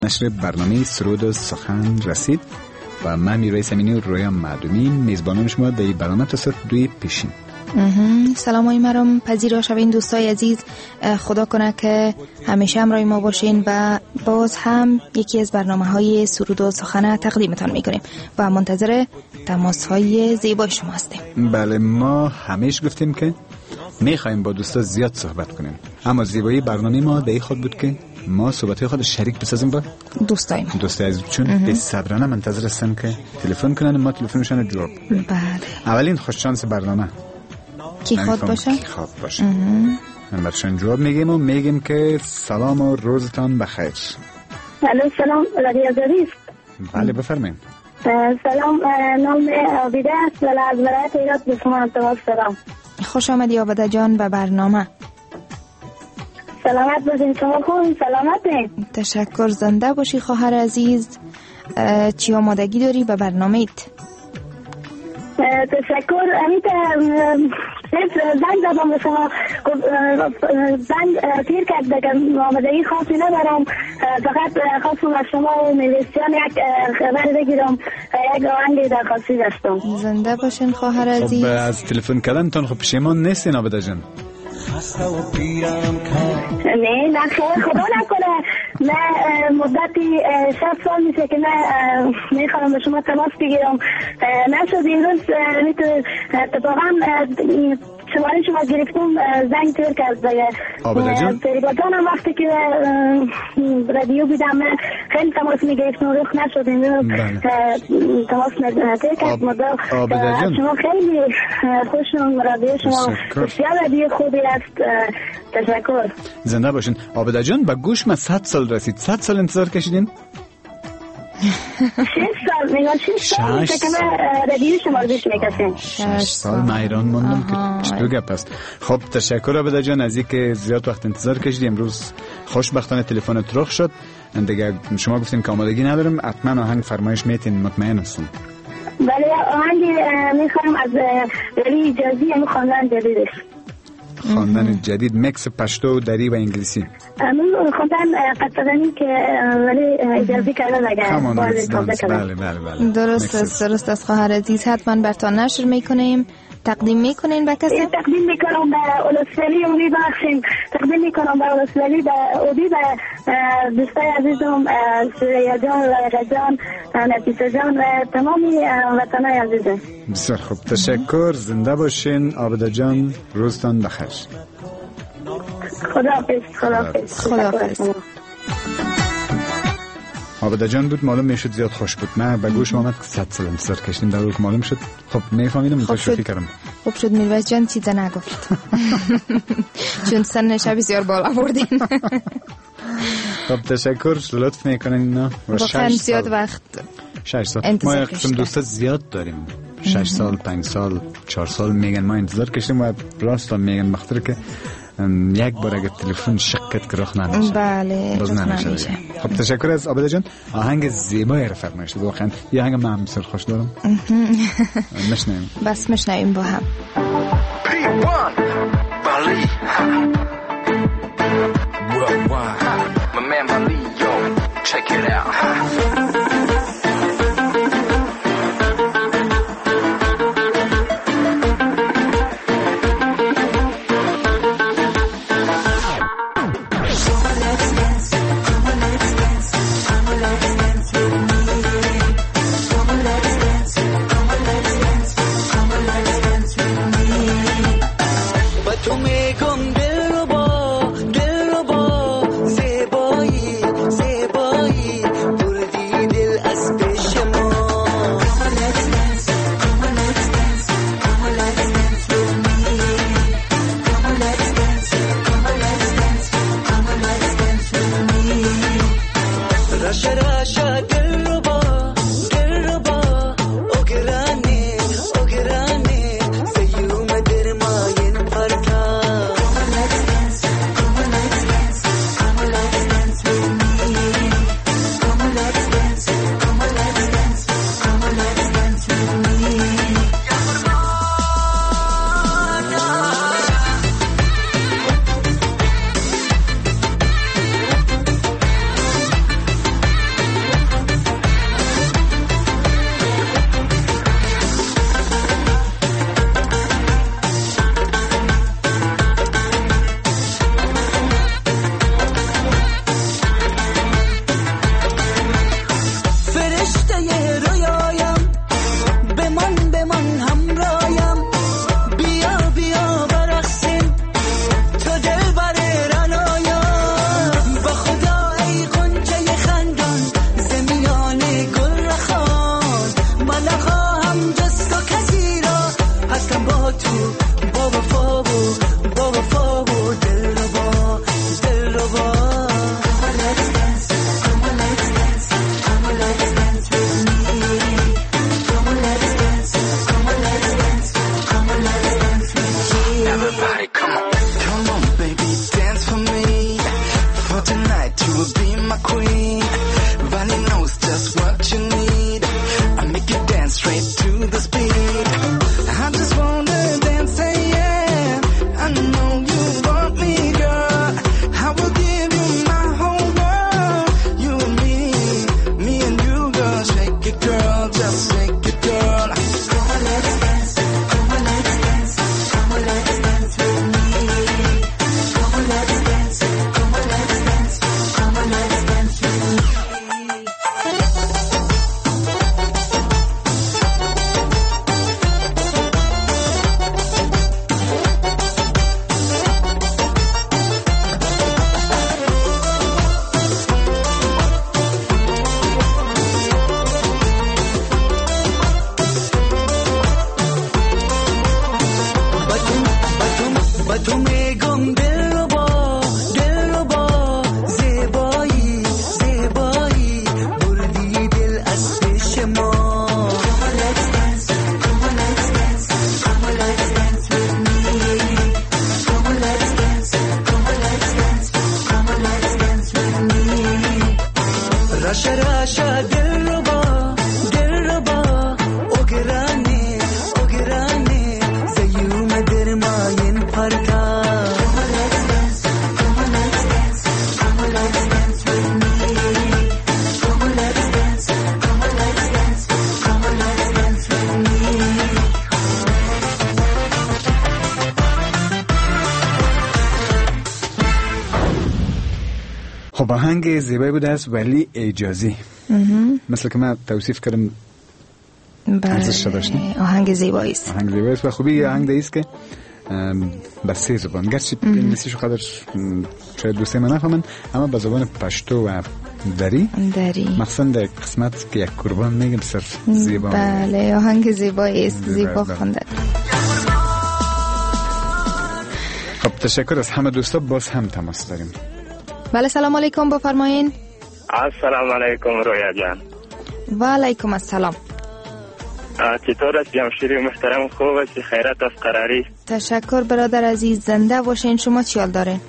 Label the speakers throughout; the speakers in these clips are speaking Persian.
Speaker 1: نشر برنامه سرود و سخن رسید و من میرای امینی و رویا معدومی میزبانان شما در این برنامه تصد دوی پیشین.
Speaker 2: سلام های مرام پذیرا شوین دوستای عزیز. خدا کنه که همیشه همراه ما باشین و باز هم یکی از برنامه های سرود و سخن تقدیمتان میکنیم و منتظر تماس های زیبای شما هستیم.
Speaker 1: بله، ما همیشه گفتیم که میخوایم با دوستا زیاد صحبت کنیم، اما زیبایی برنامه ما در این خود بود که ما صحبت‌های خود شریک بسازیم با دوستای عزیز، چون به صبرانه منتظر هستن که تلفن کنن، ما تلفنشون رو جواب.
Speaker 2: بله.
Speaker 1: اولین خوش شانس برنامه
Speaker 2: کی خواد باشه؟
Speaker 1: من برشان جواب میگیم که سلام و روزتان بخیر.
Speaker 3: سلام رادیو عزیز.
Speaker 1: بله بفرمایید.
Speaker 3: سلام، نام عابده است و از ولایت هرات به شما تماس دارم.
Speaker 2: خوش آمدی عابده جان به برنامه.
Speaker 3: سلامت باشین، شما خوب سلامتین؟
Speaker 2: تشکر، زنده باشی خواهر عزیز. چی آمادگی داری به برنامه‌ت؟
Speaker 3: تشکر. امیت زنگ زدم به شما، زنگ تیر کرد دیگه، آمادگی خاصی ندارم، فقط خواستم از شما و میلستیان یک خبر بگیرم، یک آهنگ درخواستی داشتم.
Speaker 2: زنده باشین خواهر عزیز.
Speaker 1: خب از تلفن کردنتون خب پشیمان نیستین عابده جان؟
Speaker 3: نه خیر، خدا نکنه. من مدتی 6 سال میشه که من میخوام به شما تماس بگیرم، نشد. این روز اتفاقا شماره شما گرفتم، زنگ تیر کرد دیگه. تریباتان هم وقتی که رادیو بیدم من خیلی تماس میگرفتم، روخ نشد. این روز تماس تیر کرد. شما خیلی خوشم، رادیو شما بسیار رادیو خوبی است. تشکر.
Speaker 1: زنده باشین عابده جان. به گوش من 100 سال رسید. 100 سال انتظار کشیدین؟
Speaker 3: 6 سال میشه که من رادیو شما رو گوش میکشم.
Speaker 1: 6 سال من ایران موندم که چطور گپ است. خب تشکر عابده جان از اینکه زیاد وقت انتظار کشیدی. امروز خوشبختانه تلفنت رخ شد. دیگه شما گفتین که آمادگی ندارم، حتما آهنگ فرمایش میتین، مطمئن هستم.
Speaker 3: بله، آهنگ میخوام از ولی اجازی، همون خواندن جدیدش.
Speaker 1: خواندن جدید میکس پشتو، دری و انگلیسی.
Speaker 3: من خواندن قطعاً که ولی اجازه کردن اگر
Speaker 1: بله.
Speaker 2: درست است خواهر عزیز. حتما براتون نشر میکنیم. تقدیم میکنین به کسی؟
Speaker 3: تقدیم میکنم به اولسولی اوبی، بخشیم تقدیم میکنم به اولسولی اوبی، به دوستای عزیزم سوریا جان و رجان نفیسه جان و تمامی وطنای عزیزم.
Speaker 1: بسیار خوب، تشکر. زنده باشین عابده جان، روزتان بخیر.
Speaker 3: خداحافظ.
Speaker 1: عابده جان بود، معلوم میشد زیاد خوش بود. من به گوش اومد که 100 سال انتظار کشیدیم، در واقع معلوم شد. خب میفهمیدم متشکر کردم.
Speaker 2: خوب شد میرویس جان چیزی نگفت چون سنش بسیار بالا بردین.
Speaker 1: خب تشکر، لطف میکنین. و 6
Speaker 2: زیاد وقت
Speaker 1: 6 سال ما یک قسم دوستا زیاد داریم. 6 سال 5 سال 4 سال میگن ما انتظار کشیدیم و راست میگن بخاطر که یک بار اگه تلفن شکت که رخ نمیشه.
Speaker 2: بله،
Speaker 1: باز نمیشه. خب تشکر از عابده جان. آهنگ زیبایی رو فرمایش داد. واقعا یه آهنگ من بسیار خوش دارم. مشنویم.
Speaker 2: بس مشنویم با هم.
Speaker 4: P1 Bali Worldwide My man Bali, yo, check it out.
Speaker 5: راشا راشا دلربا اوگرانی زیوم در ماین پرکا
Speaker 1: خب آهنگ زیبایی بوده است ولی اجازی مثل که من توصیف کردم ارزش داشتیم.
Speaker 2: آهنگ زیبایی است.
Speaker 1: آهنگ زیبایی است و خوبی آهنگ است که به 3 زبان گرچه انگلیسیشو قدر شاید دوسته من نفهمن اما به زبان پشتو و دری مخصوصا در قسمت که یک قربان میگم صرف زیبا.
Speaker 2: بله آهنگ زیبایی است. زیبا خونده.
Speaker 1: خب تشکر از همه دوستا. باز هم تماس داریم.
Speaker 2: بله سلام علیکم بفرمایین.
Speaker 6: السلام علیکم رویا جان.
Speaker 2: و علیکم السلام.
Speaker 6: چطور است جمشیری محترم؟ خوب است؟ خیرت از قراری؟
Speaker 2: تشکر برادر عزیز. زنده باشین. شما چی حال دارین؟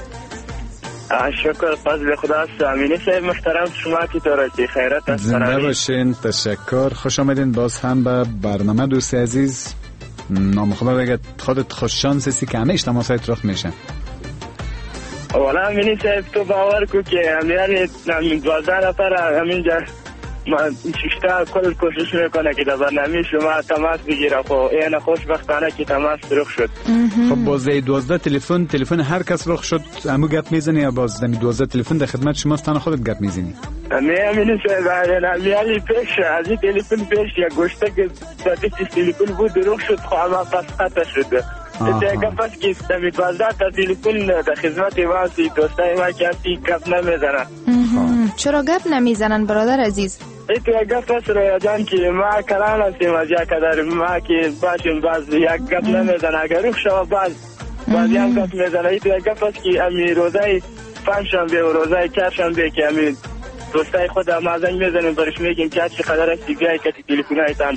Speaker 6: شکر فضل خدا است. امینی صاحب محترم شما چطور است؟ خیرت از قراری؟
Speaker 1: زنده باشین. تشکر. خوش آمدین باز هم به برنامه دوست عزیز. نام خدا بگه خودت خوش شانس هستی که همه تماسات رخ میشن.
Speaker 6: والا امینی صاحب تو باور کو که همین 12 نفر همینجا ششتا کل کوشش میکنه که در برنامه شما تماس بگیره. خب این خوشبختانه که تماس رخ شد.
Speaker 1: خب باز 12 تلفن هر کس رخ شد همو گپ میزنی یا باز 12 تلفن در خدمت شما تنها خودت گپ میزنی؟
Speaker 6: نه امینی صاحب میالی پیش از این تلفن پیش یا گوشته که در تلفن بود رخ شد. خب اما پس خطا شده. دیگه پس که در 12 تا تلفن در خدمت واسی دوستای ما کسی گپ نمیزنن.
Speaker 2: چرا گپ نمیزنن برادر عزیز؟
Speaker 6: ایتو گپ پس رویا جان که ما کلان هستیم از یک قدر ما که باشیم باز یک گپ نمیزنن. اگر روح شما باز یک گپ میزنن. ایتو گپ پس که امی روزای پنجشنبه و روزای چهارشنبه که امی دوستای خود ما زنگ میزنیم برش میگیم که چه قدر است بیای که تلفنایتان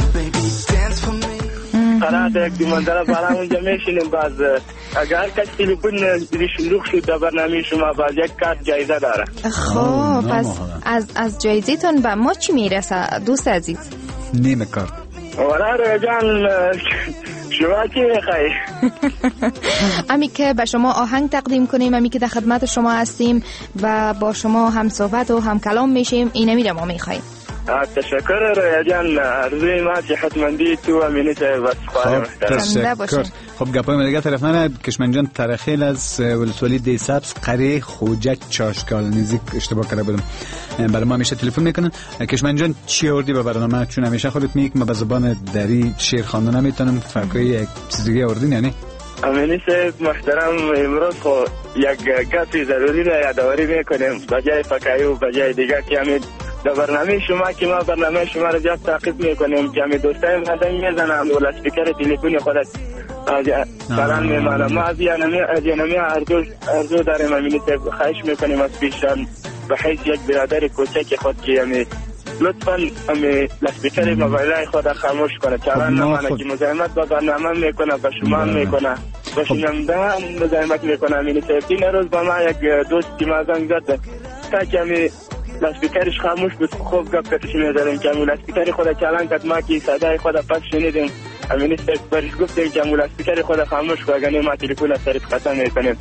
Speaker 6: قرار یک دیماندره برای اونجا میشینیم. باز اگر کسی تلفن رخ شد در برنامه شما باز یک کارت جایزه داره.
Speaker 2: خب پس از جایزه‌تون به ما چی میرسه دوست عزیز؟
Speaker 1: نیمه کارت.
Speaker 6: والا رویا جان شما چی میخوایی؟
Speaker 2: امی که به شما آهنگ تقدیم کنیم، امی که در خدمت شما هستیم و با شما هم صحبت و هم کلام میشیم، اینه میره ما میخواییم.
Speaker 6: تشکر رویا جان. عرضی ما صحتمندی تو امینی صاحب
Speaker 1: تشکر. خب گپای دیگه طرف نه کشمنجان ترخیل از ولسوالی دی سبز قریه خوجک چاشکال نزدیک اشتباه کرده بودم. برای ما همیشه تلفن میکنن. کشمنجان چی آوردی به برنامه؟ چون همیشه خودت میگی من به زبان دری شعر خواندن نمیتونم. فرقی یک چیز دیگه آوردین یعنی؟
Speaker 6: امینی صاحب محترم امروز خو یک گپی ضروری را یادآوری میکنیم بجای فکایی و بجای دیگه که همین در برنامه شما که ما برنامه شما را زیاد تعقیب میکنیم که همین دوستای ما زنگ میزنن و لاسپیکر تلفن خودت سلام میمانم. ما از یعنی ارزو داریم. امینی صاحب خواهش میکنیم از پیشان به حیث یک برادر کوچک خود که همین لطفاً همین لاسپیکر موبایل خود خاموش کنه. چرا نمانه که مزاحمت با برنامه میکنه با شما میکنه با شنونده هم مزاحمت میکنه. امینی صاحب این روز با ما یک دوستی ما زنگ زد تا که همین لاسپیکرش خاموش بود. خوب گپ کتش میداریم که همین لاسپیکر خود چالان کد ما که صدای خود پس شنیدیم. امینی صاحب برش گفتیم که همین لاسپیکر خود خاموش کنه اگر ما تلفن از طریق خطا میکنیم.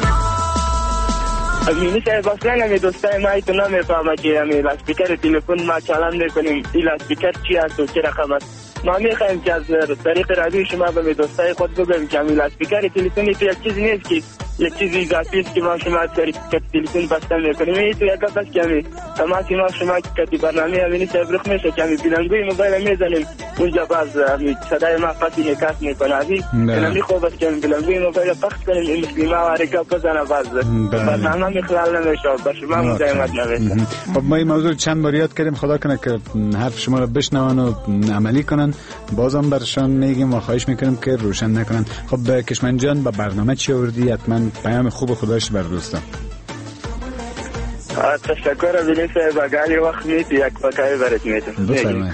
Speaker 6: امینی صاحب اصلا همین دوستای ما ایتو نمیفهمه که همین لاسپیکر تلفن ما چالان میکنیم این لاسپیکر چی هست و چه رقم است. ما میخوایم که از طریق رادیو شما به دوستای خود بگویم که همین لاسپیکر تلفنی تو یک چیز نیست که یک چیز اضافی است که ما شما از طریق تلفن بسته میکنیم. این تو یک گپ است که همین تماسی ما شما که برنامه امینی صاحب رخ میشه که همین بلندگوی موبایل میزنیم اونجا باز همین صدای ما پسی نکاس میکنه. ازی همین خوب است که همین بلندگوی موبایل پخش کنیم این مسلمه و حرکت بزنه باز برنامه میخلال نمیشه با شما مزاحمت نمیشه.
Speaker 1: خب ما این موضوع چند بار یاد کردیم. خدا کنه که حرف شما رو بشنون و عملی کنن. بازم برشان میگیم و خواهش میکنیم که روشن نکنن. خب کشمن جان با برنامه چی آوردی؟ حتما پیام خوب خداش بر دوستان.
Speaker 6: تشکر امینی صاحب. اگر یه وقت میتی یک فکایی برات میتونم
Speaker 1: بفرمایید.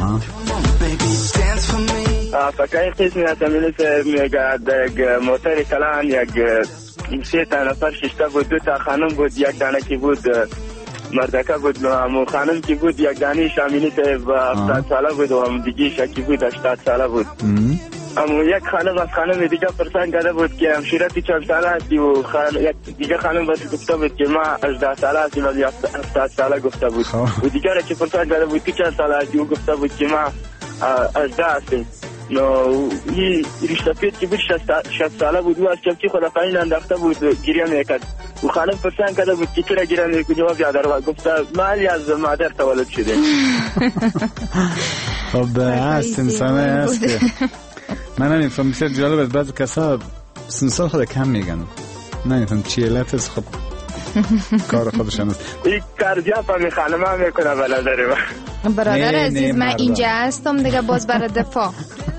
Speaker 6: فکایی قسمی هست امینی صاحب میگه در یک موتر کلان یک 3 نفر 6 بود 2 خانم بود یک دانه کی بود مردکه بود. و خانم که بود یک دانی شامینی که با 70 ساله بود و هم دیگه شکی بود 80 ساله بود. اما یک خانم از خانم دیگه پرسان کرده بود که همشیرتی چند ساله هستی و یک دیگه خانم بس گفته بود که ما 18 ساله هستیم ولی 70 ساله گفته بود. و دیگه را که پرسان کرده بود که چند ساله هستی و گفته بود که ما 18 هستیم. این رشته پیت که بود 60 ساله بود و از چپچی خود پایین انداخته بود گریه میکرد و خانم پرسان کرده بود که چرا گریه میکنی؟ جواب یادر و گفته مالی از مادر تولد شده.
Speaker 1: خب هست انسان هست که من نمیفهم بسیار جالب است. بعضی کسا سنسال خود کم میگن نمیفهم چی علت است. خب کار خودشان است.
Speaker 6: این کارزیا پا خانم هم میکنه بلداره
Speaker 2: برادر عزیز من اینجا هستم دیگه باز برای دفاع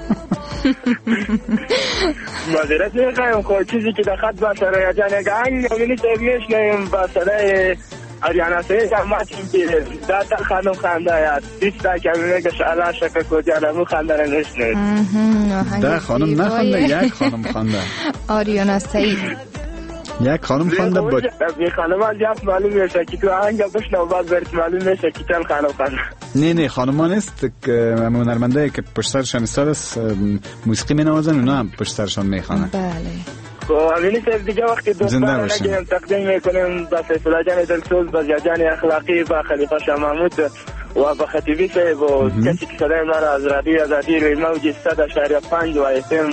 Speaker 6: مادرت میخوایم خود چیزی که دخط با سرای جانه گنگ امینی سیب میشنیم با سرای آریانا سیب هماتیم که داتا خانم خانده هست دیستا که میگه شعلا شکر کجانمو خانده را نشنید
Speaker 1: ده خانم نخونده یک خانم خانده
Speaker 2: آریانا سیب
Speaker 1: یک خانم خانده بود.
Speaker 6: این خانم ها جفت معلوم میشه که تو آهنگ بشنو باز برد معلوم میشه که چند خانم خانده.
Speaker 1: نه خانم ها نیست که هنرمنده که پشت سرشان ایستاده موسیقی می نوازن اونا هم پشت سرشان میخوانن.
Speaker 2: بله.
Speaker 6: خب امینی صاحب دیگه وقتی دوستان نگیم تقدیم میکنیم با فیصله جان دلسوز با جان اخلاقی با خلیفه شاه محمود و با خطیبی صاحب و کسی که صدای ما را از رادیو آزادی روی موج 100.5 و FM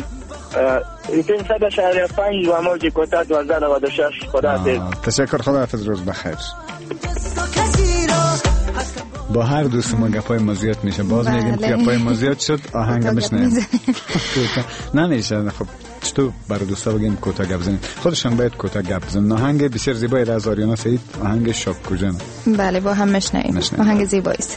Speaker 6: 100.5 و موج کوتا 1296 خدا حافظ.
Speaker 1: تشکر خدا حافظ روز بخیر. با هر دوست ما گپای ما زیاد میشه باز میگیم که گپای ما زیاد شد آهنگ میشنیم نمیشه. خب چطور برای دوستا بگیم کوتا گپ بزنیم خودشان باید کوتا گپ بزنن. آهنگ بسیار زیبایی از آریانا سعید آهنگ شاک کجان.
Speaker 2: بله با هم میشنیم آهنگ زیبایی است.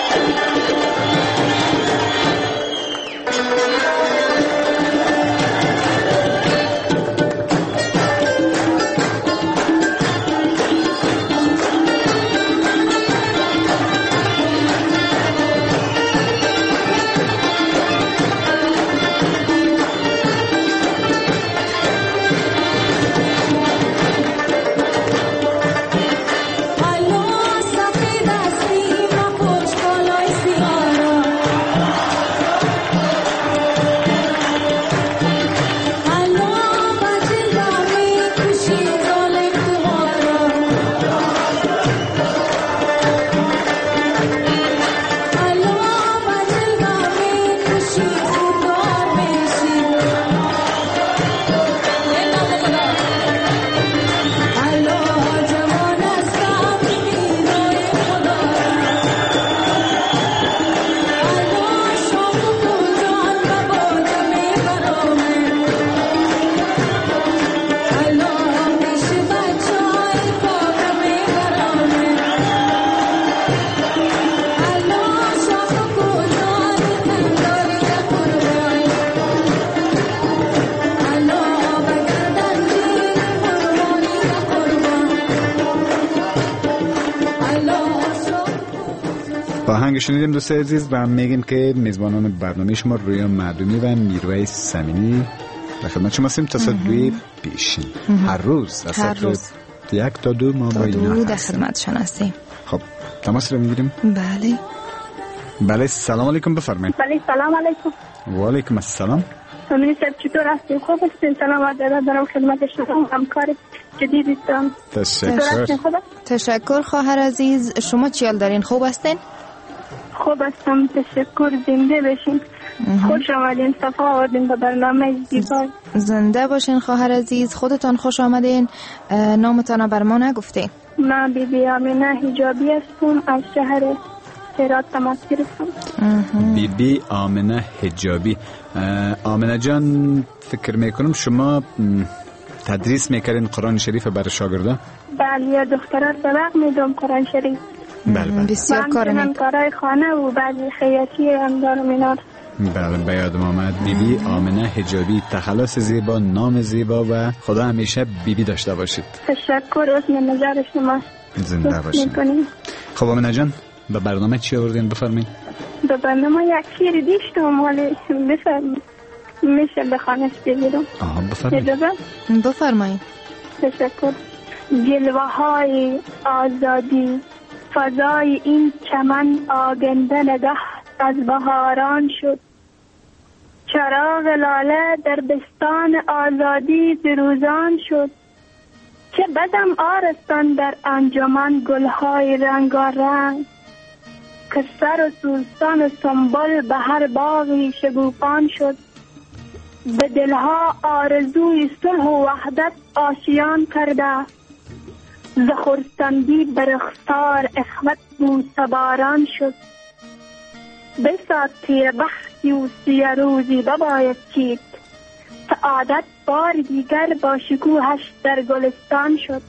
Speaker 1: آهنگ شنیدیم دوستای عزیز و هم میگیم که میزبانان برنامه شما رویا معدومی و میرویس سمینی در خدمت شما هستیم تا ساعت 2 پیشین. هر روز از ساعت 1 تا 2 ما با اینا
Speaker 2: در خدمتشان هستیم.
Speaker 1: خب تماس رو میگیریم. بله سلام علیکم بفرمایید.
Speaker 3: بله سلام علیکم.
Speaker 1: و علیکم السلام.
Speaker 3: امین صاحب چطور هستید؟ خوب هستین؟ سلامت دارم خدمت شما. همکار جدید هستم.
Speaker 2: تشکر خواهر عزیز. شما چی حال دارین؟ خوب هستین؟
Speaker 3: خوب هستم تشکر. زنده بشین. خوش آمدین. صفا آوردین به برنامه زیبا.
Speaker 2: زنده باشین خواهر عزیز. خودتان خوش آمدین. نامتان بر ما نگفتین.
Speaker 3: من بیبی آمنه حجابی هستم از شهر هرات تماس گرفتم.
Speaker 1: بیبی آمنه حجابی. آمنه جان فکر میکنم شما تدریس میکردین قرآن شریف برای شاگردان؟
Speaker 3: بله دختران سبق میدم قرآن شریف.
Speaker 1: بله
Speaker 2: بسیار کار نیک.
Speaker 3: کارهای خانه و بعضی خیاطی هم دارم اینا.
Speaker 1: بله به یادم آمد. بیبی آمنه حجابی. تخلص زیبا، نام زیبا و خدا همیشه بیبی داشته باشید.
Speaker 3: تشکر. اسم نظر شما.
Speaker 1: زنده باشید. خب آمنه جان به برنامه چی آوردین بفرمایید؟
Speaker 3: به برنامه یک شیر دیشتم ولی بفرمایید میشه به خانش بگیرم؟
Speaker 2: بفرمایید.
Speaker 3: تشکر. جلوه های آزادی فضای این چمن آگنده نگه از بهاران شد. چراغ لاله در بستان آزادی بروزان شد. چه بدم آرستان در انجمن گلهای رنگارنگ که سر و سوستان سنبل به هر باغی شگوفان شد. به دلها آرزوی صلح و وحدت آشیان کرده. ز خرسندی به رخسار اخوت بوسباران شد. بساط تیر بختی و سیه روزی بباید چید. سعادت بار دیگر با شکوهش در گلستان شد.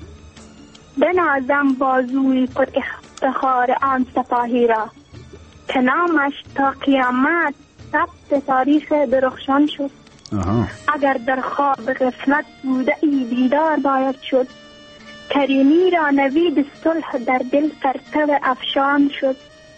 Speaker 3: بنازم بازوی پر افتخار آن سپاهی را که نامش تا قیامت ثبت تاریخ درخشان شد. اگر در خواب غفلت بوده ای بیدار باید شد. کریمی را نوید صلح در دل پرتو افشان شد.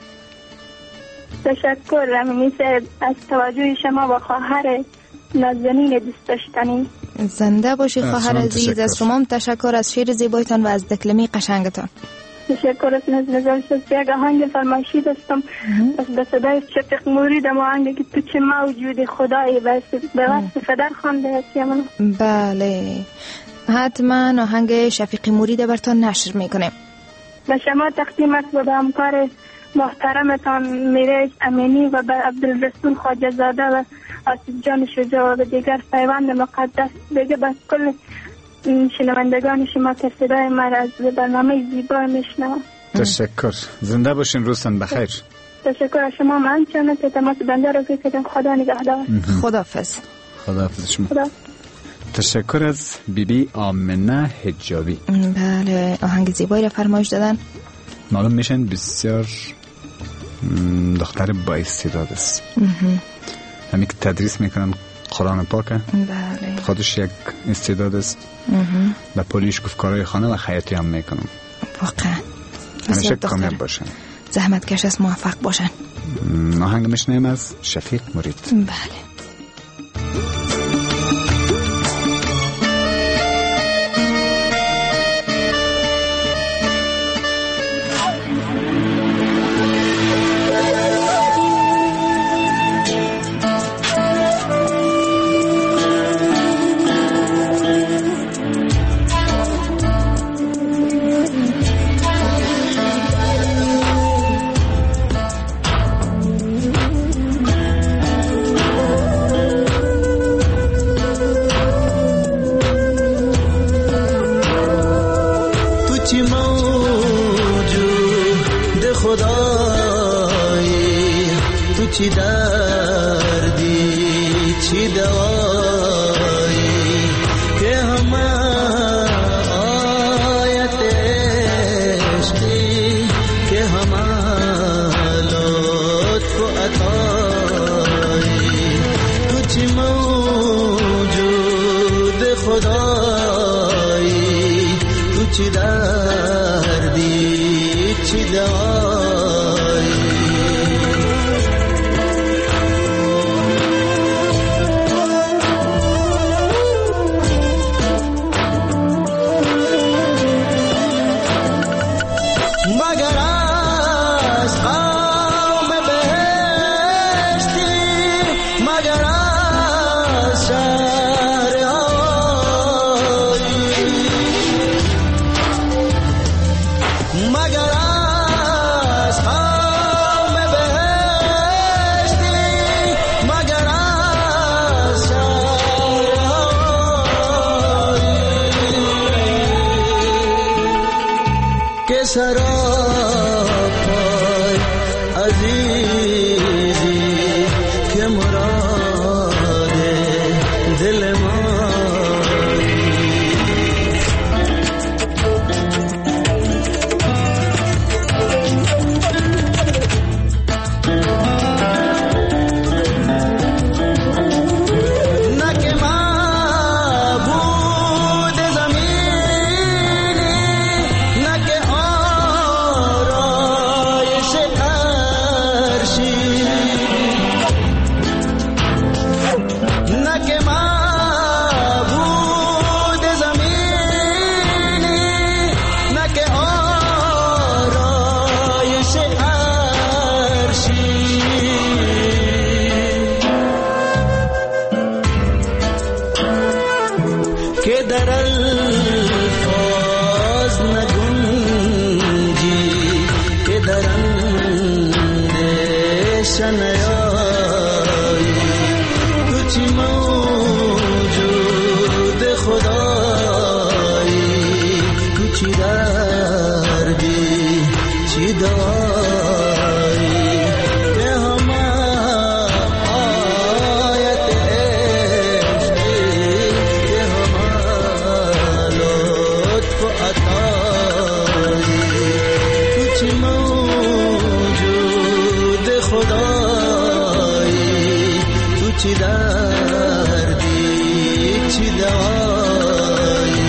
Speaker 3: تشکر رمیمی صاحب از توجه شما و خواهر نازنین دوست داشتنی.
Speaker 2: زنده باشی خواهر عزیز. از شما هم تشکر از شعر زیبایتان و از دکلمه قشنگتان.
Speaker 3: تشکر. از نظر شد یک آهنگ فرمایشی داشتم به صدای شفیق مرید. اما آهنگ که تو چه موجود خدایی به واسه فدر خوانده هستیم.
Speaker 2: بله حتما آهنگ شفیق مرید برتان نشر میکنیم.
Speaker 3: به شما تقدیم است و به همکار محترمتان میرج امینی و به عبدالرسول خواجه زاده و آصف جان شجاع و دیگر پیوند مقدس بگه بس کل شنوندگان شما که صدای من از برنامه زیبا میشنوم.
Speaker 1: تشکر. زنده باشین. روزتان بخیر.
Speaker 3: تشکر از شما. من چون که تماس بنده رو کردم. خدا نگهدار.
Speaker 2: خداحافظ.
Speaker 1: خداحافظ شما. تشکر از بیبی آمنه حجابی.
Speaker 2: بله آهنگ زیبایی را فرمایش دادن.
Speaker 1: معلوم میشن بسیار دختر با استعداد است. همین که تدریس میکنن قرآن پاکه.
Speaker 2: بله.
Speaker 1: خودش یک استعداد است. و پلیش گفت کارهای خانه و خیاطی هم میکنم.
Speaker 2: واقعا.
Speaker 1: همیشه کامیاب باشن.
Speaker 2: زحمتکش است، موفق باشن.
Speaker 1: آهنگ میشنیم از شفیق مرید.
Speaker 2: بله.
Speaker 5: چی دردی چی دوایی که همه آیت عشقی که همه لطف و عطایی تو چی موجود خدایی تو چی دردی چی دوایی سراپای عزیزی که مراد دل که در الفاظ نگنجی که در اندیشه نیایی تو چی موجود خدایی تو چی دردی چی دوایی که همه آیت چی دردی چی دوایی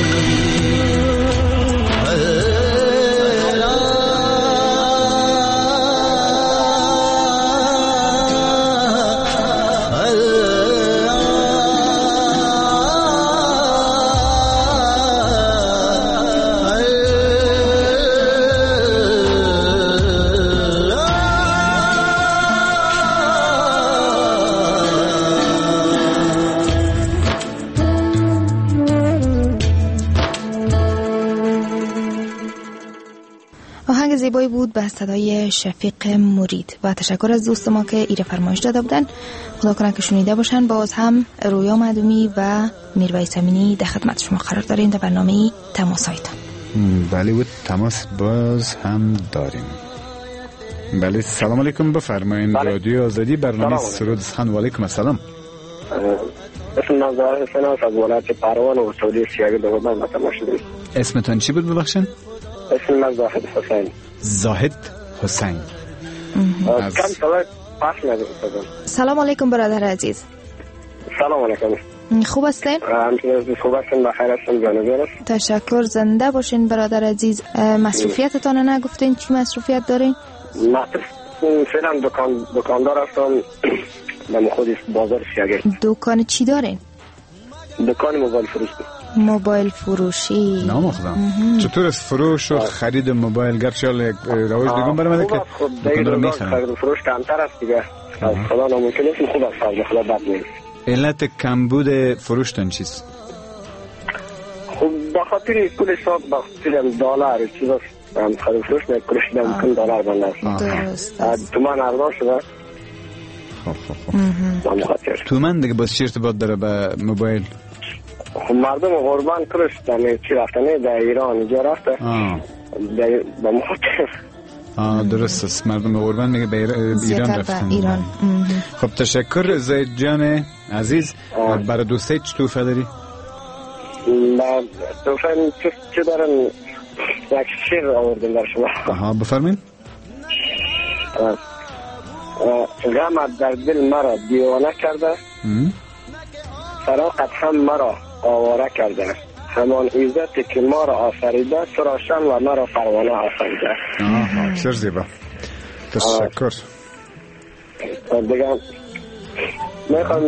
Speaker 2: آهنگ زیبایی بود به صدای شفیق مرید و تشکر از دوست ما که ایره فرمایش داده بودن. خدا کنه که شنیده باشن. باز هم رویا معدومی و میرویس امینی در خدمت شما قرار داریم در برنامه تماسایتان.
Speaker 1: بله بود، تماس باز هم داریم. بله سلام علیکم، بفرمایید. رادیو آزادی برنامه سرود سخن. و علیکم السلام.
Speaker 6: اسم نظر فناس از ولایت پروان و سعودی سیاگی دوباره ما تماس داریم.
Speaker 1: اسمتون چی بود ببخشید؟
Speaker 6: اسم من زاهد حسین.
Speaker 1: زاهد حسین.
Speaker 6: کم صدای پاس ندارم.
Speaker 2: سلام علیکم برادر عزیز.
Speaker 6: سلام علیکم.
Speaker 2: خوب هستین؟
Speaker 6: همچنین خوب هستین، بخیر هستین جانب.
Speaker 2: تشکر، زنده باشین برادر عزیز. مصروفیتتان نگفتین چی مصروفیت دارین؟
Speaker 6: فعلا دکاندار هستم. من خودی بازار شیگه.
Speaker 2: دکان چی دارین؟
Speaker 6: دکان موبایل فروشی.
Speaker 2: موبایل فروشی.
Speaker 1: نام خودم. چطور است فروش و خرید موبایل؟ گرچه یک روش دیگه برام که دکاندار میخرن.
Speaker 6: خرید فروش کمتر است دیگه. خدا ناممکن است خوب است، خدا بد نیست.
Speaker 1: علت کمبود فروشتون چیست؟
Speaker 6: خب بخاطر کل حساب بخاطر دلار چیزا خرید فروش میکنش نمیکن دلار بنده.
Speaker 2: درست.
Speaker 6: تومان ارزان شده.
Speaker 1: خب تومان دیگه باز چی ارتباط داره به موبایل؟
Speaker 6: خب مردم قربان کرش دمی چی رفتنه در ایران اینجا رفته به مخاطر.
Speaker 1: درست است، مردم قربان میگه به ایران رفتن. خب تشکر زید جان عزیز. برای دوسته چی توفه داری؟
Speaker 6: توفه چی دارن؟ یک شیر آوردیم در شما.
Speaker 1: بفرمین.
Speaker 6: غمت در دل مرا دیوانه کرده، فراقت هم مرا آواره کرده، همان عزتی که ما را آفریده سراشن و مرا پروانه آفریده.
Speaker 1: بسیار زیبا، تشکر.
Speaker 6: دیگه میخوام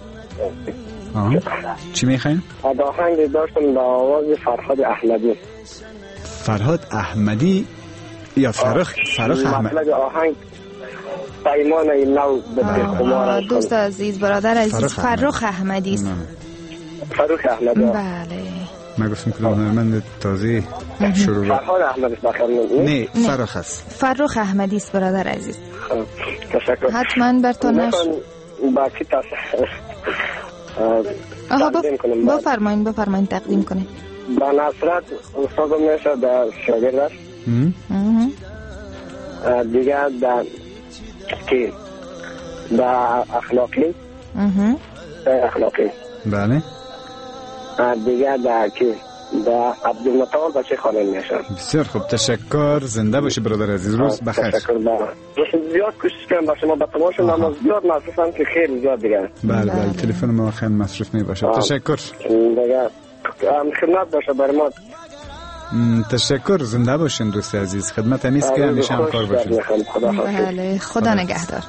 Speaker 1: چی میخواین؟
Speaker 6: آهنگی داشتم به آواز فرهاد احمدی.
Speaker 1: فرهاد احمدی یا فرخ احمدی؟
Speaker 6: مطلب آهنگ پیمان نو به خمار.
Speaker 2: دوست عزیز برادر عزیز فرخ احمدی است.
Speaker 6: فرخ احمدی.
Speaker 2: بله.
Speaker 1: من گفتم که هنرمند تازه شروع.
Speaker 6: فرهاد احمدی است بخیر.
Speaker 1: نه فرخ است.
Speaker 2: فرخ احمدی است برادر عزیز.
Speaker 6: تشکر.
Speaker 2: حتما بر تو نش.
Speaker 6: باقی
Speaker 2: بفرمایین تقدیم کنین.
Speaker 6: با نصرت استادم میشه در شاگرد است. دیگه در کی در اخلاقی.
Speaker 1: بله.
Speaker 6: دیگه در کی در عبدالمطال بچه خانم میشه.
Speaker 1: بسیار خوب، تشکر. زنده باشی برادر عزیز، روز بخیر.
Speaker 6: تشکر. زیاد کوشش کنم با شما با تماشا اما زیاد مصروفم که خیلی زیاد دیگه.
Speaker 1: بله تلفن ما خیلی مصروف می باشه. تشکر.
Speaker 6: دیگه خدمت باشه برای ما.
Speaker 1: تشکر، زنده باشین دوست عزیز. خدمت نیست که همیشه همکار باشین.
Speaker 2: بله، خدا نگهدار.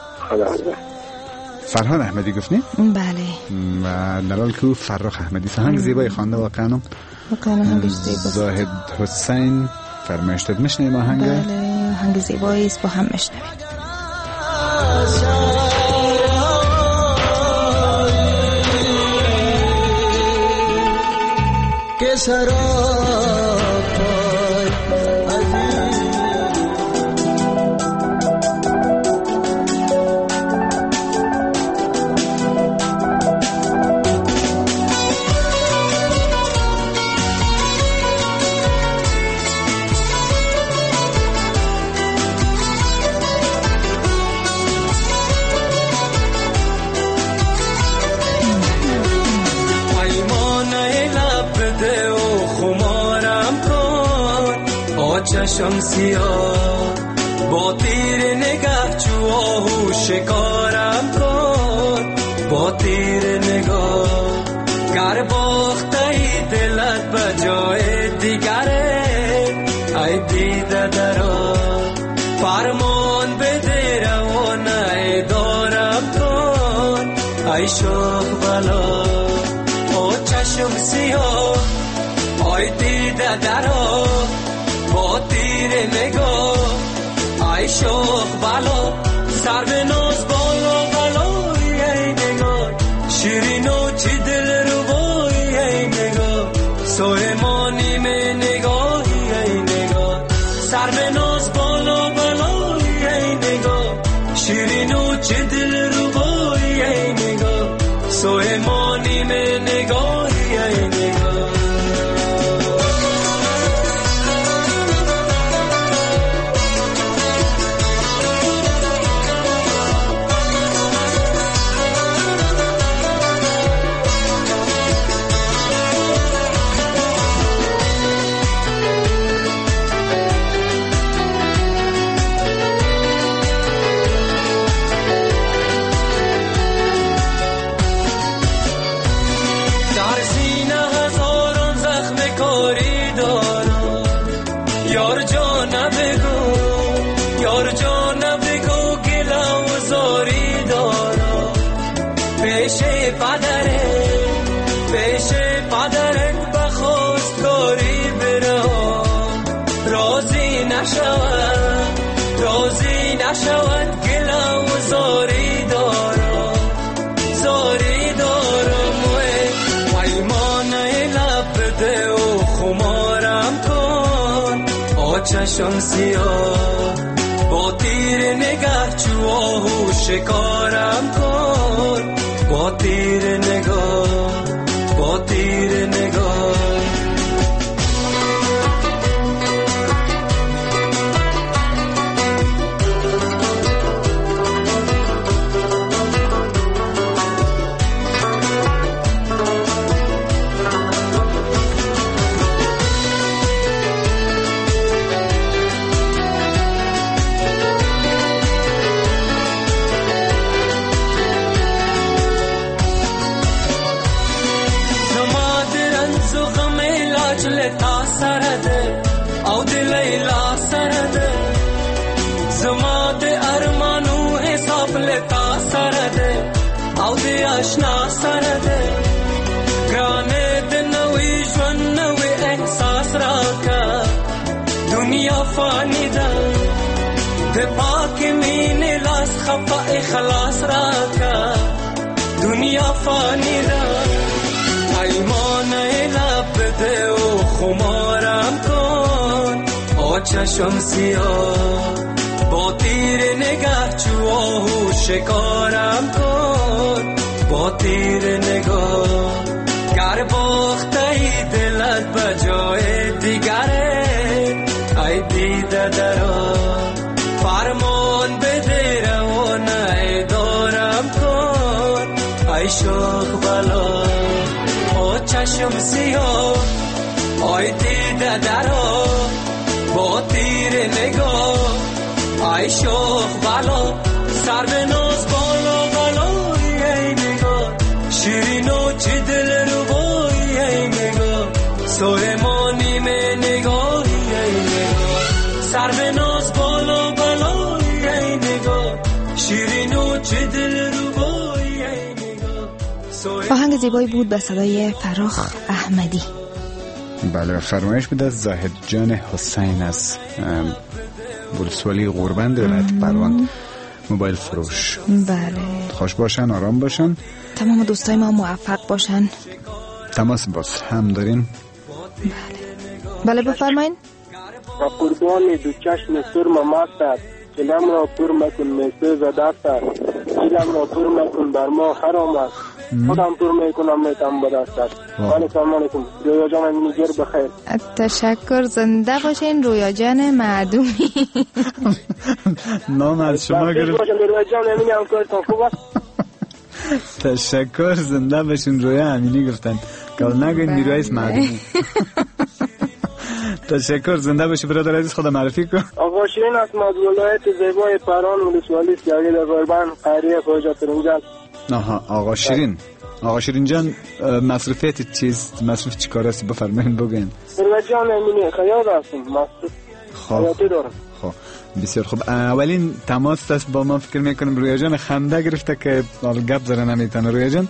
Speaker 1: فرهاد احمدی گفتنی؟
Speaker 2: بله.
Speaker 1: و دلال که فرخ احمدی سهنگ زیبای خوانده واقعا
Speaker 2: هنگش زیبا.
Speaker 1: زاهد حسین فرمایشتد میشنیم آهنگ.
Speaker 2: بله آهنگ زیبایی است، با هم میشنویم.
Speaker 5: که
Speaker 7: چشم سیاه با تیر نگاه چو آهو شکارم کن، با تیر نگاه گر باخته ای دلت به جای دیگره، ای دیده درا فرمان بده روانه دارم کن، ای شوخ بلا با چشم سیاه، ای دیده درا با تیر نگاه، ای شوخ بلا سر به ناز بالا بلای، ای نگاه شیرین و چی دل رو بای، ای نگاه سلیمانی می نگاهی، ای نگاه سر به ناز بالا بلای، ای نگاه شیرین و چی دل رو بای، ای نگاه سلیمانی می نگاهی، ای نگاه. نشود گله و زاری دارم پیمانه لب بده و خمارم کن آتشم سیاه با تیر نگه چواه و شکارم کن با تیر نگاه تا سرده او دلیلا سرده زما د ارمانو حساب لتا سرده او د آشنا سرده ګرانه د نوې ژوند نوې احساس راکا دنیا فانی ده د پاک مینې لاس خفا اخلاص راکا دنیا فانی ده پیمانه لب بده و خمارم کن آتشم سیاه با تیر نگه چواه و شکارم کن با تیر نگاه گر باخته ای دلت بجای دیگره ای دیده درا فرمان بده روانه دارم کن ای شوق بلا چشم سیاه آی دیده درا با تیر نگاه آی شوخ بلا سر به ناز بالا ای نگاه شیرین و چی دل رو بایی ای نگاه سلیمانی می نگاهی ای نگاه سر به ناز بالا ای نگاه شیرین و چی دل رو بایی ای نگاه
Speaker 2: آهنگ زیبایی بود به صدای فراخ احمدی.
Speaker 1: بله، فرمایش بود از زاهد جان حسین از ولسوالی غوربند ولایت پروان، موبایل فروش.
Speaker 2: بله،
Speaker 1: خوش باشن، آرام باشن،
Speaker 2: تمام دوستای ما موفق باشن.
Speaker 1: تماس باز هم داریم.
Speaker 2: بله بفرمایید.
Speaker 6: با قربان دو چشم سرم ماست دلم را پر مکن میسه زدست دلم را پر مکن بر ما حرام است خودم پر میکنم میتم بدست است. سلام علیکم. رویا جان میگر بخیر.
Speaker 2: تشکر، زنده باشین رویا جان معدومی.
Speaker 1: نام از شما گرفت.
Speaker 6: رویا جان امینی هم کارتون خوب است.
Speaker 1: تشکر، زنده باشین. رویا امینی گفتن کال نگوین میرویس معدومی. تشکر، زنده باشی برادر عزیز. خدا معرفی کن.
Speaker 6: آقا شیرین از ولایت زیبای پران ولسوالی سیاگی در غربان قریه خوجا ترنجان.
Speaker 1: آها، آقا شیرین. آقا شیرین جان، مصرفیت چیست؟ مصرف چی کار هستی؟ بفرمایید بگین.
Speaker 6: رویا جان امینی خیاط هستم، مصرف خیاطی دارم.
Speaker 1: خب بسیار خوب. اولین تماس است با ما، فکر میکنم رویا جان خنده گرفته که گپ زره نمیتونه. رویا جان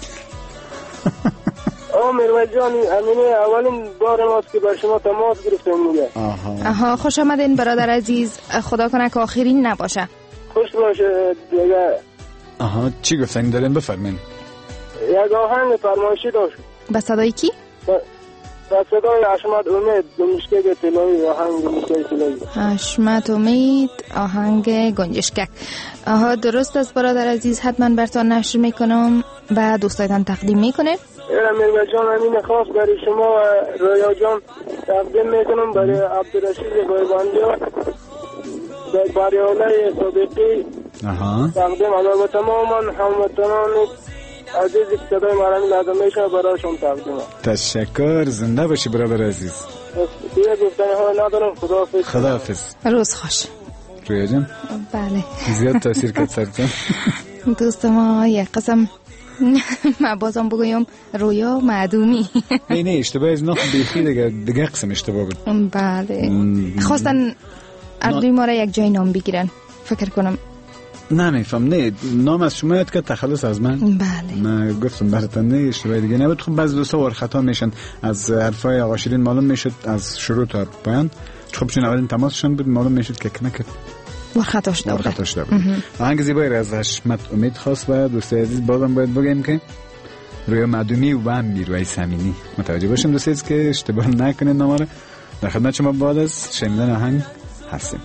Speaker 6: میرویس جان امینی اولین بار ماست که بر شما تماس گرفتم میگه.
Speaker 2: آها، خوش آمدین برادر عزیز. خدا کنه که آخرین نباشه.
Speaker 6: خوش باشه دیگه.
Speaker 1: آها، چی گفتن دارین؟ بفرمایید.
Speaker 6: یک آهنگ فرمایشی داشت.
Speaker 2: با صدای کی؟
Speaker 6: با صدای حشمت امید گنجشکک طلایی. آهنگ گنجشکک طلایی. حشمت
Speaker 2: امید آهنگ گنجشکک. آها، درست است برادر عزیز. حتما براتون نشر میکنم و دوستایتان تقدیم میکنه.
Speaker 6: میرویس جان امین خاص برای شما و رویا جان تقدیم میکنم، برای عبدالرشید غیباندی، برای آله صدیقی تقدیم، و تمام هموطنان عزیز که صدای مرمی لازمه شما برایشون تقدیم.
Speaker 1: تشکر، زنده باشی برادر عزیز.
Speaker 6: دیگه گفتنی ها ندارم. خداحافظ.
Speaker 1: خداحافظ.
Speaker 2: روز خوش.
Speaker 1: رویا جان.
Speaker 2: بله،
Speaker 1: زیاد تاثیر کرد سرتون.
Speaker 2: دوست ما یک قسم ما بازم بگویم رویا معدومی.
Speaker 1: نه اشتباه از نخ بیخی دیگه قسم اشتباه بود.
Speaker 2: بله، خواستن اردوی ما را یک جای نام بگیرن فکر کنم.
Speaker 1: نمیفهم. نه نام از شما یاد که تخلص از من.
Speaker 2: بله،
Speaker 1: من گفتم براتون نه اشتباه دیگه نبود. خب بعضی دوستا ور خطا میشن. از حرفای آقا شیرین معلوم میشد از شروع تا پایان. خب چون اولین تماسشون بود معلوم میشد که نکرد.
Speaker 2: ورخطا شده بود.
Speaker 1: آهنگ زیبایی را از حشمت امید خواست و دوستای عزیز بازم باید بگیم که رویا مدومی و میروی سمینی متوجه باشیم دوستای عزیز که اشتباه نکنید نام را. در خدمت شما بعد از شنیدن آهنگ هستیم.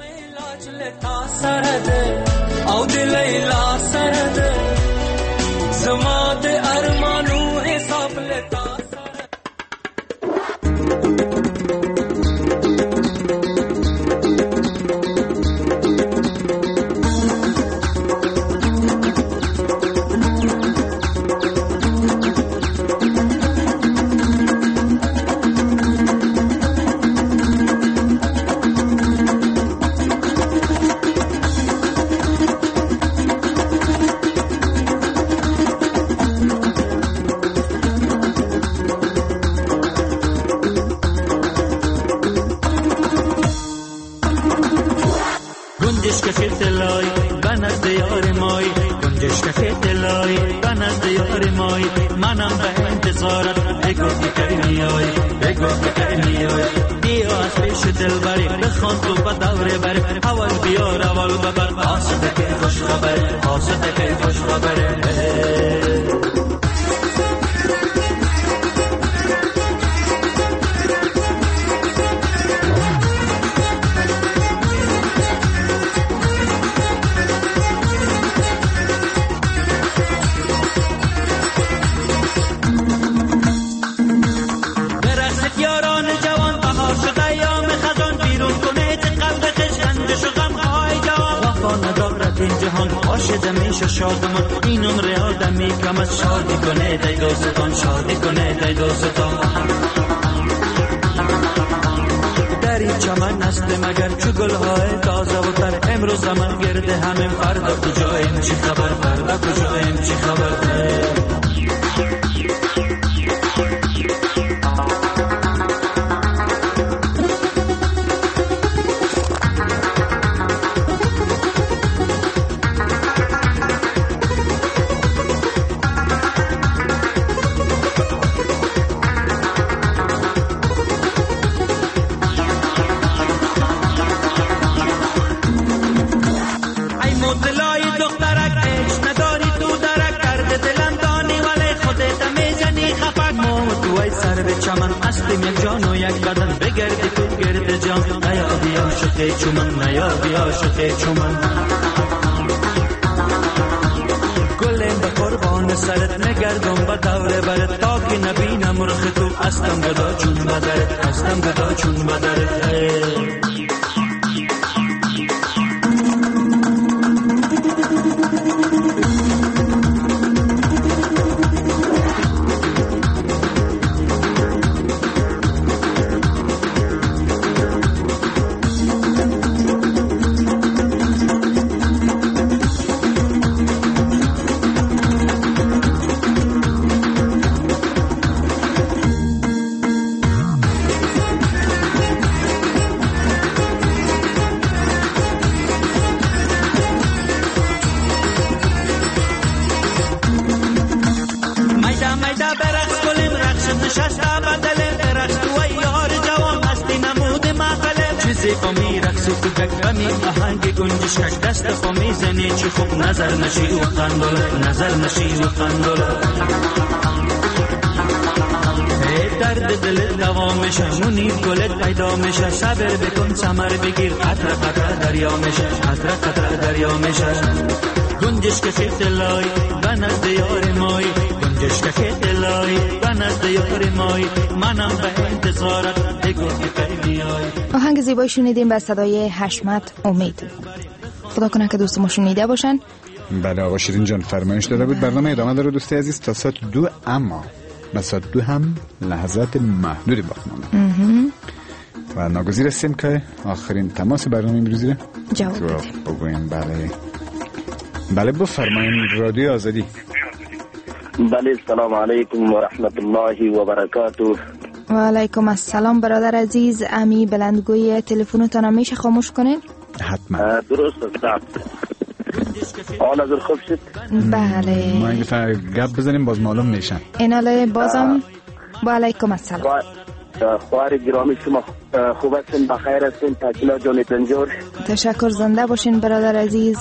Speaker 7: او دل لیلا سرد زماد ارمانو حساب لتا
Speaker 5: این عمر آدمی کم از شادی کنه دای دوستان شادی کنه دای دوستان در این چمن است مگر چو گلهای تازه و تر امروز زمان گرده همین فردا کجاییم چی خبر فردا کجاییم چی خبر چومن نیا بیا شده چومن گلیم به قربان سرت نگردم به دور برت تا که نبینم رخ تو استم گدا چون بدرت استم گدا چون بدرت نظر نشی و قندول درد دل دوامشه منیر گلت پیدا میشه صبر بکن ثمر بگیر قطره قطره دریا میشه قطره قطره دریا میشه گنجش که خیت لای به نزد یار مای گنجش که خیت لای به نزد یار مای منم به انتظارت بگو که میای.
Speaker 2: آهنگ زیبایی شنیدیم به صدای حشمت امید. خدا کنه که دوست ما شنیده باشن.
Speaker 1: بله آقا شیرین جان فرمایش داده بود برنامه ادامه داره دوستی عزیز تا ساعت 2 اما به ساعت 2 هم لحظات محدودی باقی مونده و ناگزیر هستیم که آخرین تماس برنامه امروزی رو
Speaker 2: جواب
Speaker 1: بگویم. بله بفرمایید رادیو آزادی.
Speaker 6: بله سلام علیکم و رحمت الله و برکاته.
Speaker 2: و علیکم السلام برادر عزیز. امی بلندگوی تلفنتون میشه خاموش کنین؟
Speaker 6: حتما. درست است. حال از خوب شد؟
Speaker 2: بله.
Speaker 1: ما اینکه گپ بزنیم باز معلوم میشن.
Speaker 2: ایناله بازم با علیکم السلام.
Speaker 6: خواهر گرامی شما خوب هستین، بخیر هستین؟ تکیلا جان پنجور.
Speaker 2: تشکر، زنده باشین برادر عزیز.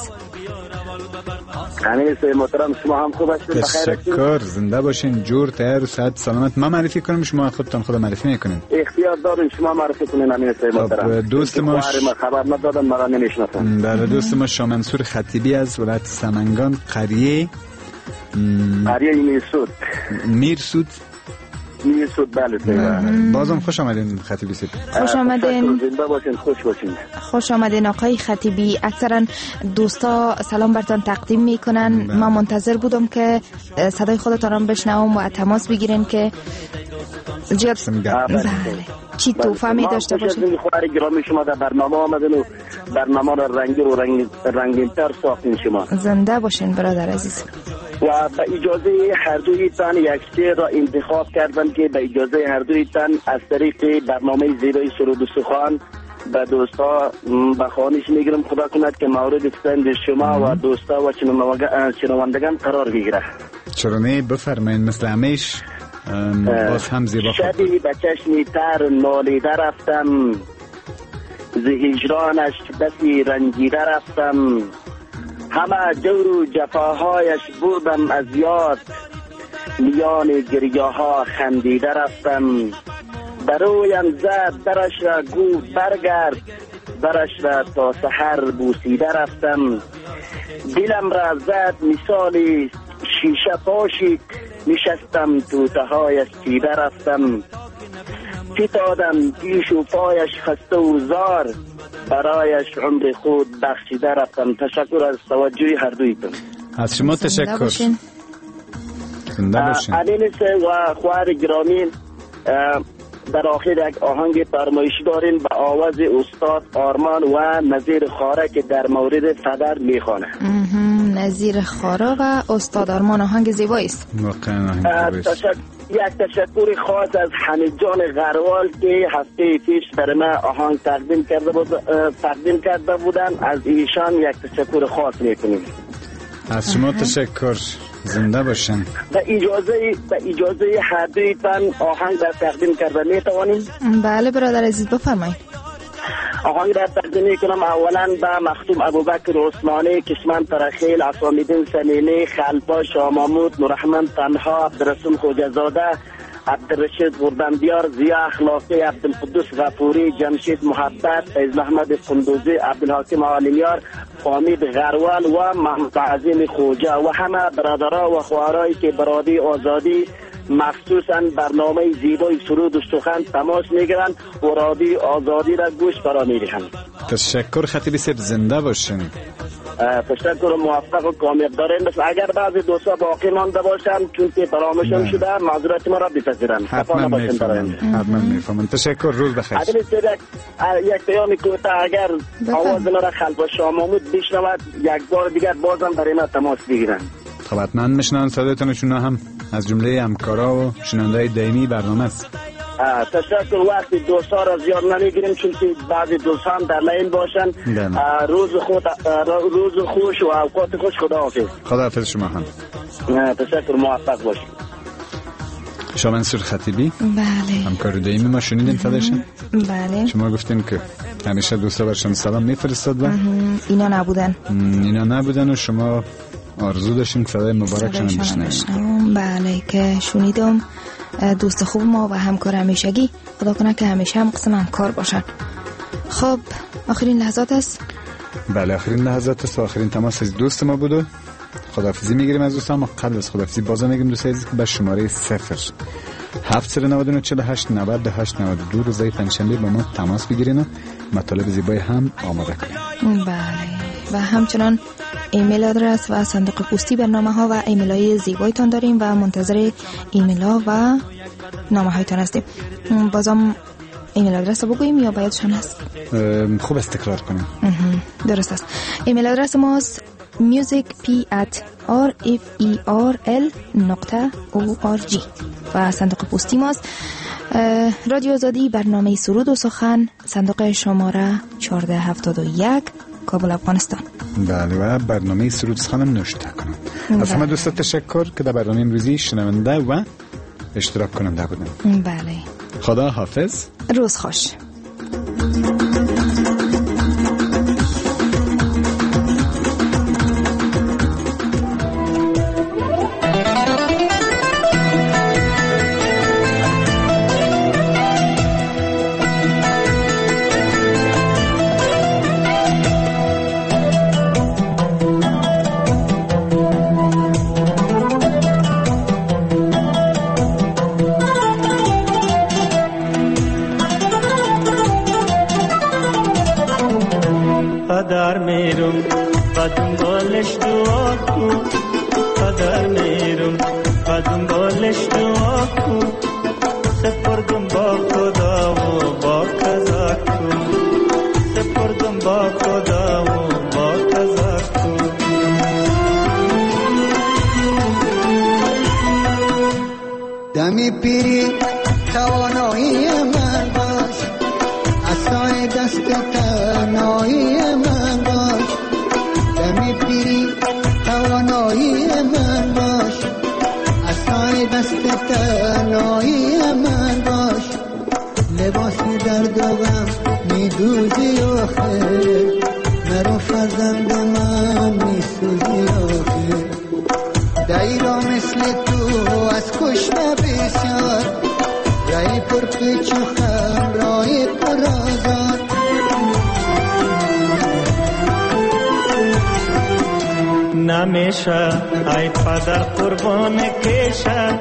Speaker 6: همین است محترم، شما هم خوب هستین؟ بخیر هستین؟
Speaker 1: تشکر، زنده باشین، جور تر و صحت سلامت. ما معرفی کنم شما خودتان خود معرفی میکنین؟
Speaker 6: اختیار دارین، شما معرفی کنین. همین است محترم.
Speaker 1: دوست ما
Speaker 6: خبر ندادن، ما را نمیشناسن.
Speaker 1: بله، دوست ما شاه منصور خطیبی از ولایت سمنگان، قریه میرسود.
Speaker 6: بله.
Speaker 1: بازم خوش آمدین خطیبی سید.
Speaker 2: خوش آمدین.
Speaker 6: زنده باشین، خوش باشین.
Speaker 2: خوش آمدین آقای خطیبی. اکثرا دوستا سلام برتان تقدیم میکنن. من منتظر بودم که صدای خودتان را بشنوم و تماس بگیرین که زیاد چی توفه می داشته باشین.
Speaker 6: خواهر گرامی شما در برنامه آمدین و برنامه را رنگین‌تر ساختین شما.
Speaker 2: زنده باشین برادر عزیز.
Speaker 6: و به اجازه هر دوی تن یک شعر را انتخاب کردم که به اجازه هر دوی تن از طریق برنامه زیبای سرود و سخن به دوستا به خواهش میگیرم خدا کند که مورد پسند شما و دوستا و شنوندگان قرار بگیره.
Speaker 1: چرا نه، بفرمایید. مثل همیش باز هم زیبا.
Speaker 6: شبی به چشمی تر نالیده رفتم، ز هجرانش بسی رنجیده رفتم، همه جور و جفاهایش بردم از یاد، میان گریه ها خندیده رفتم، برویم زد درش را گو برگرد، درش را تا سحر بوسیده رفتم، دلم را زد مثال شیشه پاشید، نشستم توتهایش چیده رفتم، فتادم پیش و پایش خسته و زار، برایش عمر خود بخشیده رفتم. تشکر از توجه هر دویتون.
Speaker 1: از شما تشکر. زنده باشین.
Speaker 6: علیس و خواهر گرامی، در آخر یک آهنگ فرمایشی داریم به آواز استاد آرمان و نظیر خارا که در مورد فدر میخوانه.
Speaker 2: نظیر خارا و استاد آرمان. آهنگ زیبایی است.
Speaker 6: یک تشکر خاص از حمید جان غروال که هفته پیش در ما آهنگ تقدیم کرده بودن، از ایشان یک تشکر خاص میکنیم.
Speaker 1: از شما تشکر. زنده باشن.
Speaker 6: به اجازه هر دوی تن آهنگ در تقدیم کرده میتوانیم؟
Speaker 2: بله برادر عزیز، بفرمایید.
Speaker 6: آهنگ را تقدیم میکنم اولا به مختوم ابوبکر عثمانی، کشمن ترخیل، عصامیدین سمیمی، خلفا شاه محمود، نورحمن تنها، عبدالرسول خوجزاده، عبدالرشید غردنبیار، ضیا اخلاقی، عبدالقدوس غفوری، جمشید محبت، فیض محمد قندوزی، عبدالحاکم عالمیار، حامد غروال و محمد عظیم خوجه و همه برادرها و خواهرایی که برادی آزادی مخصوصا برنامه زیبای سرود و سخن تماس میگیرند و رادی آزادی را گوش فرا میدهند.
Speaker 1: تشکر خطیبی صاحب، زنده باشین.
Speaker 6: تشکر، موفق و کامیاب دارین. بس اگر بعضی دوستا باقی مانده باشند چون که فراموشم شده، معذرت ما را بپذیرند.
Speaker 1: حتما میفهمم. تشکر، روز بخیر.
Speaker 6: یک پیام کوتاه اگر آواز ما را خلفا شاه محمود بشنود یک بار دیگر بازم برای ما تماس بگیرند.
Speaker 1: خب حتما میشنن صدایتون، شما هم از جمله همکارا و شنونده دائمی برنامه است.
Speaker 6: تشکر. وقتی دوستا را زیاد نمیگیریم چون که بعضی دوستا هم در لین باشن. روز خوش و اوقات خوش. خداحافظ.
Speaker 1: خداحافظ شما هم.
Speaker 6: تشکر، موفق باشید.
Speaker 1: شاه منصور خطیبی.
Speaker 2: بله.
Speaker 1: همکار دائمی ما شنیدین صداشون؟
Speaker 2: بله.
Speaker 1: شما گفتین که همیشه دوستا برشون سلام میفرستاد و
Speaker 2: اینا نبودن
Speaker 1: و شما آرزو داشتیم صدای مبارکشون بشنویم.
Speaker 2: بله که شنیدم. دوست خوب ما و همکار همیشگی، خدا کنه که همیشه هم قسم همکار باشن. خب آخرین لحظات است.
Speaker 1: بله آخرین لحظات است و آخرین تماس از دوست ما بود. خداحافظی میگیریم از دوستان. ما قبل از خداحافظی بازم میگیم دوستان عزیز که به شماره 0-7-49-48-90-8-92 روزای پنجشنبه با ما تماس بگیرین و مطالب زیبای هم آماده کنین.
Speaker 2: بله. و همچنان ایمیل آدرس و صندوق پستی برنامه ها و ایمیل های زیبایتان داریم و منتظر ایمیل ها و نامه هایتان هستیم. بازم ایمیل آدرس رو بگوییم یا بایدشان هست؟
Speaker 1: خوب است تکرار کنیم.
Speaker 2: درست است. ایمیل آدرس ماست musicp@rferl.org و صندوق پستی ماست رادیو آزادی، برنامه سرود و سخن، صندوق شماره 1471، کابل، افغانستان.
Speaker 1: بله و برنامه سرود و سخن هم نوشته کنم. از همه دوستان تشکر که در برنامه امروزی شنونده و اشتراک کننده بودن.
Speaker 2: بله.
Speaker 1: خدا حافظ.
Speaker 2: روز خوش.
Speaker 5: قدر میرم و دنبالش دعا کن، قدر میرم و دنبالش دعا کن، سپردم با خدا و با قضا کن، سپردم با خدا و با قضا کن.
Speaker 8: دمی پیری توانایی من باش، عصای دست تنهایی من باش. دمی پیری توانایی من باش، عصای دست تنهایی من باش. لباس درد و غم میدوزی آخر، مرا فرزند من میسوزی آخر. دایرا مثل تو از کشته بسیار، رای پر پیچ و خم رای پر آزار.
Speaker 5: نمیشه ای پدر قربان کشه،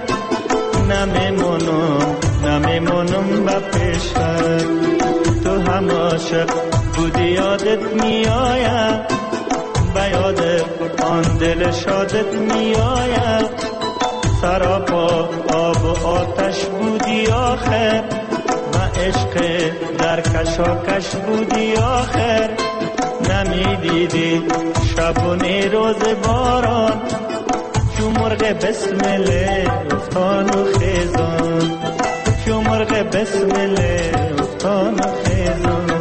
Speaker 5: نمیمونم به پیشه. تو هم عاشق بودی یادت میآید، به یاد آن دل شادت میآید. سراپا آب و آتش بودی آخر، و عشق در کشاکش بودی آخر. نمیدیدی شبونه روز باران، چو مرغ بسمله افتان و خیزان، چو مرغ بسمله افتان و خیزان.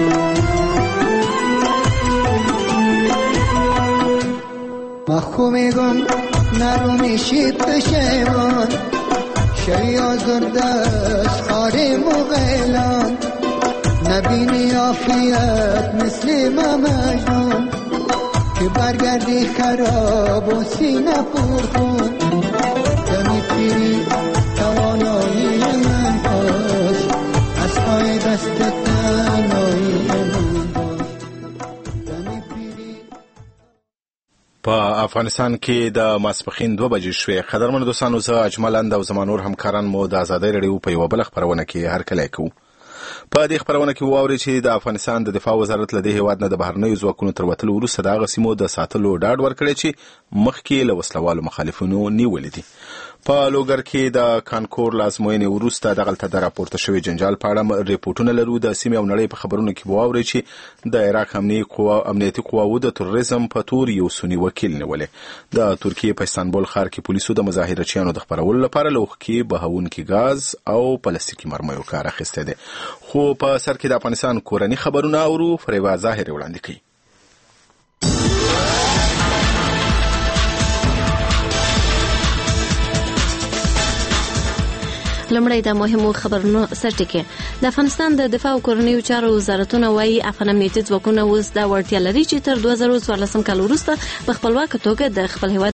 Speaker 8: ما خو میگم نرو میشی پشیمان، شوی آزرده از خاری مغیلان. نبینی عافیت مثل ما مجنون، که برگردی خراب و سینه پر کن. دمی پیری توانایی من باش، از پای دست تنهایی من باش. دمی پیری.
Speaker 9: په افغانستان کې د ماسپښین 2 بجې شوې. قدرمنو دوستانو، زه اجمل اند او زما نور همکاران مو د ازادۍ رادیو په یوه بله خپرونه کې هرکلی کوو. په دې خپرونه کې واورئ چې د افغانستان د دفاع وزارت له دې هیواد نه د بهرنیو ځواکونو تر وتلو وروسته د هغه سیمو د ساتلو ډاډ ورکړی چې مخکې له وسلوالو مخالفینو نیولې دي. په لوګر کې د کانکور لازموینې وروسته دغلته د راپورته شوي جنجال په اړه ریپورټونه لرو. د سیمې او نړۍ په خبرونو کې واورئ چې د عراق امنیتي قواوو د تروریزم په تور یو سني وکیل نیولې. د ترکیې په استانبول ښار کې پولیسو د مظاهرچیانو د خپرولو لپاره له اوښکې بهونکي ګاز او پلاستیکي مرمیو کار اخیستی دی. خو په سر کې د افغانستان کورني خبرونه اورو. فریبا ظاهر وړاندې کوي.
Speaker 10: لمړی د مهمو خبرونو سرټکی. د افغانستان د دفاع او کورنیو چارو وزارتونه وايي افغان امنیتي ځواکونه اوس د وړتیا لري چې تر 2014 کال وروسته په خپلواکه توګه د خپل هیواد